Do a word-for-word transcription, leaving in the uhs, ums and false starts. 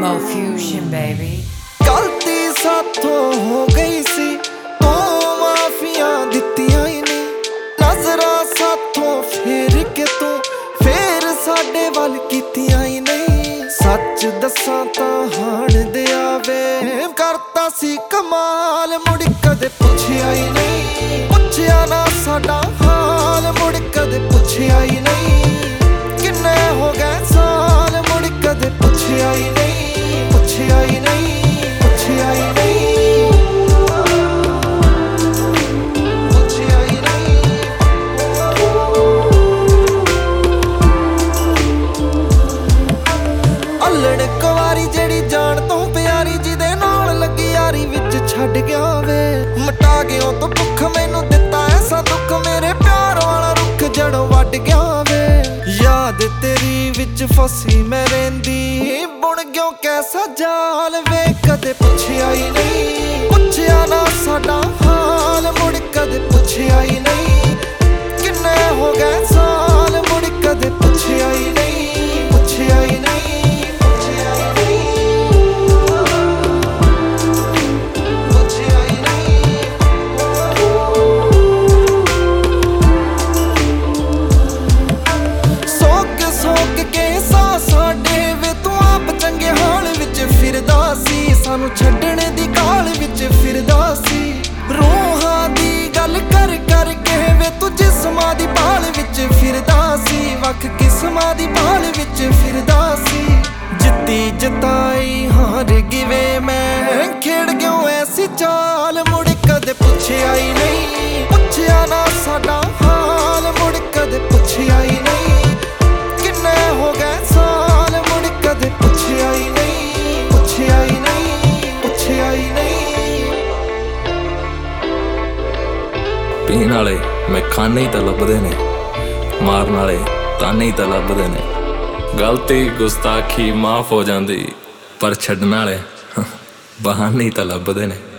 Mo Fusion, baby. गलती साथों हो गई सी तो माफिया दित्तियां ही नहीं नजरा साथों फेर के तू फेर साडे वल कीतियां ही नहीं सच दसां तां हाण दे आवे करता सी कमाल मुड़ कदे पुछया ही नहीं पुछया ना साडा हाल मुड़ कदे पुछया ही नहीं किन्ने हो गए साल मुड़ कदे पुछया ही नहीं पुछया ही नहीं पुछया ही नहीं पुछया ही नहीं अल्लड़ कुवारी जेड़ी जान तो प्यारी जिदे नाल लगी यारी विच छड्ड गया वे मटा गया तो भुख मैनू दिता ऐसा दुख मेरे प्यार वाला रुख जड़ों वड गया वे याद तेरी विच फसी मैं रहिंदी बुण गयो कैसा जाल वे कदे पुछया ही नहीं पुछया ना साडा हाल मुड़ कदे पुछया ही नहीं किन्ने हो गए साल मुड़ कदे पुछया ही नहीं पुछया ही नहीं पुछया ही नहीं पुछया ही नहीं सोक सोक के सा साडे वे तू आप चंगे हाल विच फिरदा सी सानू छड्डण दी काल विच फिरदा सी रूहां दी गल कर कर के वे तू जिस्मां दी भाल विच फिरदा सी वख किस्मां दी भाल विच फिरदा सी जित्ती जताई हार गिवे मैं खेड़ गयो ऐसी चाल मुड़ कदे पुछया ही नहीं पुछया ना साडा हाल मुड़ कदे पुछया ही नहीं किन्ने हो गए साल मुड़ कदे पुछया ही नहीं पुछया ही नहीं पुछया ही नहीं पीण वाले मैं खाने ही तां लभदे ने मारन वाले ताने ही तां लभदे ने गलती गुस्ताखी माफ हो जाती पर छड्डण वाले बहाने ही तां लभदे ने।